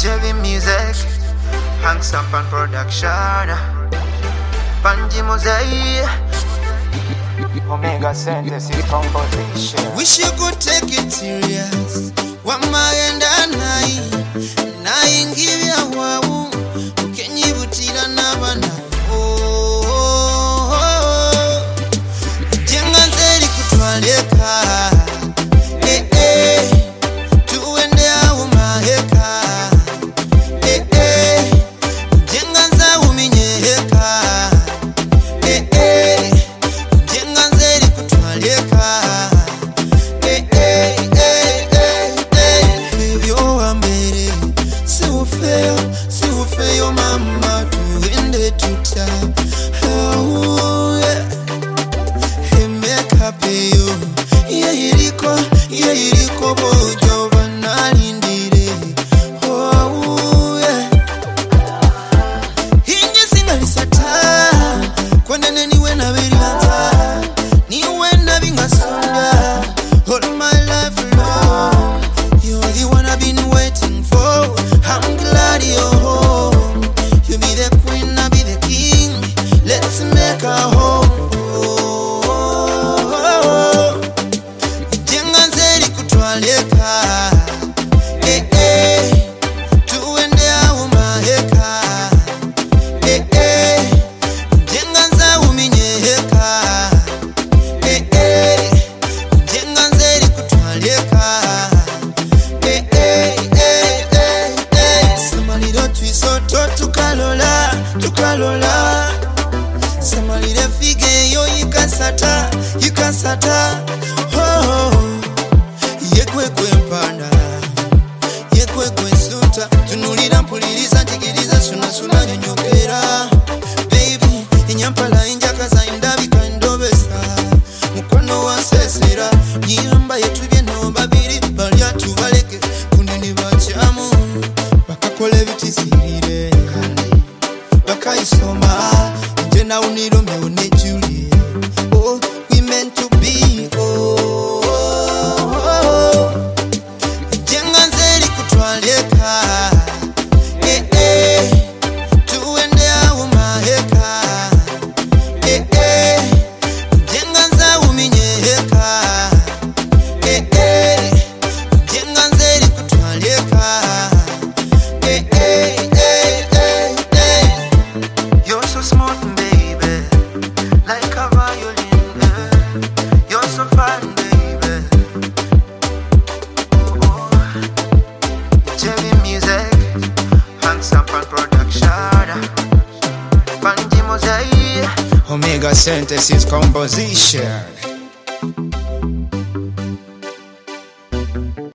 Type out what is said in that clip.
Cherry music, hands up on production. Panji Mosaic, Omega synthesis composition. Wish you could take it serious. Wamaenda nai naingiria wawu ukenyibutira nabana. Jenga nzeri kutwaleka. Tuende au maheka. Jenga nza uminyeka. Jenga nzeri kutwaleka. Si ufeyo mama tuende tuta. Emeka peyo Yehiriko bojo banalindire. Hinye singa lisata kwenene niwe nabirilanza niwe nabingasonda all my life long. You're the one I've been waiting for. I'm glad you're home. You be the queen, I'll be the king. Let's make a home. Jenga nzeri kutwaleka. Tuende au maheka. Jenga nza uminyeka. Jenga nzeri kutwaleka. Samaliro twisoto tukalola. Samalire fige yo yikasata. Yekwekwe mpanda, yekwekwe sunta. Tunulira mpuliriza ntigiriza suna nyonyokera. Baby, inyampala injakaza indabika ndobesa. Mukono wa sesera, nyamba yetubye no babiri. Balya tubaleke, kundini bachamu. Bakakole bitisirire, bakaisoma. Nje na unirome unejuli. Oh, we meant to be. Jenga nzeri kutwaleka. Tuende au maheka. Jenga nza uminyeka. Jenga nzeri kutwaleka. You're so smooth, baby, like a violin. You're so fine, baby. Cherry music, hands up on production. Panji Mosaic, Omega synthesis composition.